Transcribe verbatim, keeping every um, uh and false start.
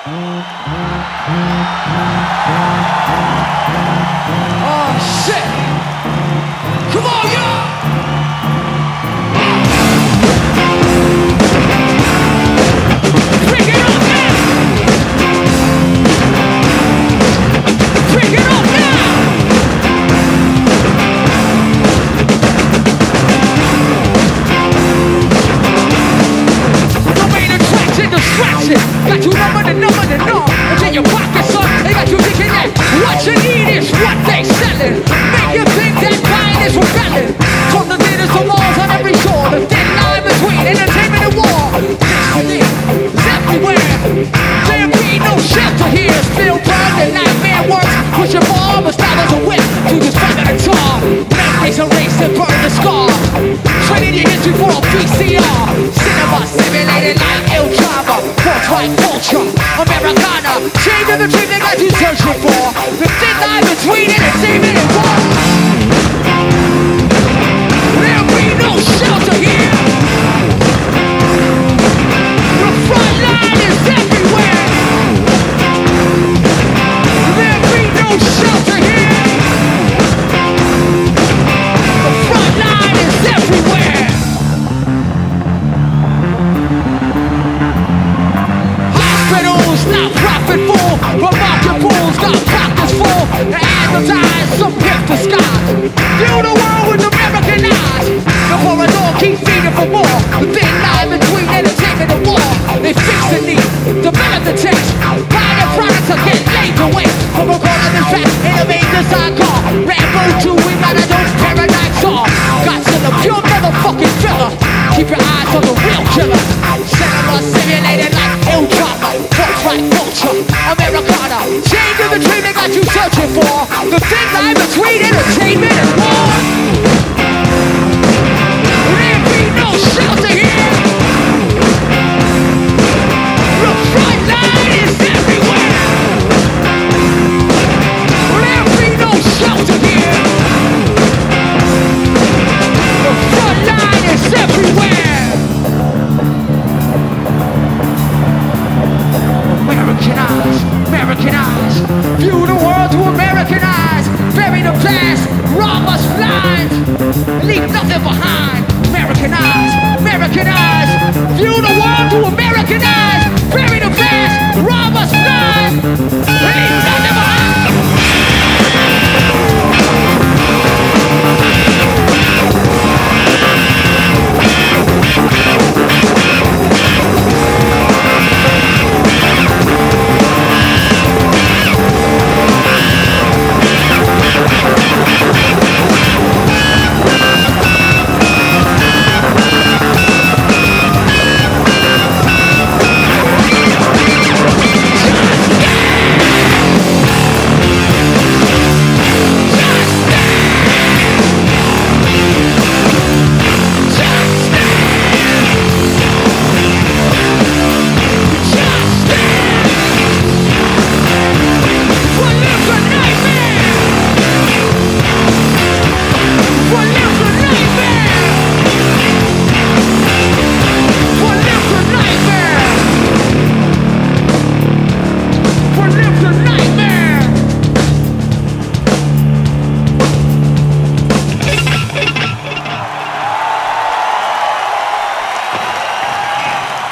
Oh shit! Come on, y'all! Bring it up now! Bring it up now! The main attraction, distraction. Got you number the number the numb. It's in your pocket, son. They got you thinking that what you need is what they selling. Make you think that buying is rebelling. From the theaters to walls on every shore. The thin line between entertainment and war. Destiny is everywhere. There be no shelter here. Still burn the nightmare works. Push your ball, but style as a whip. To this fucking guitar. Memories erase and burn the scar. Trading your history for a V C R. Cinema simulated like El Drama. Forthright culture, Americana. Change of the dream they got you searching for. The thin line between entertainment and war. There'll be no shelter here. The front line is everywhere. There'll be no shelter here. The front line is everywhere. Hospitals not profitable, but market fools got pockets full. Advertise some pimp the skies. View the world with American eyes. The corridor keep feeding for more. The thin line between entertainment and war. They fix the need, develop the text. Buy the products or get laid to waste. From a corner of the track, innovate design car. Rambo two, we got a those paradigm saw. Godzilla, pure motherfucking thriller. Keep your eyes on the real killer. Cinema simulated like El Drama. Forthright culture, Americana. Change of the dream they got you searching for. The thin line between entertainment and war.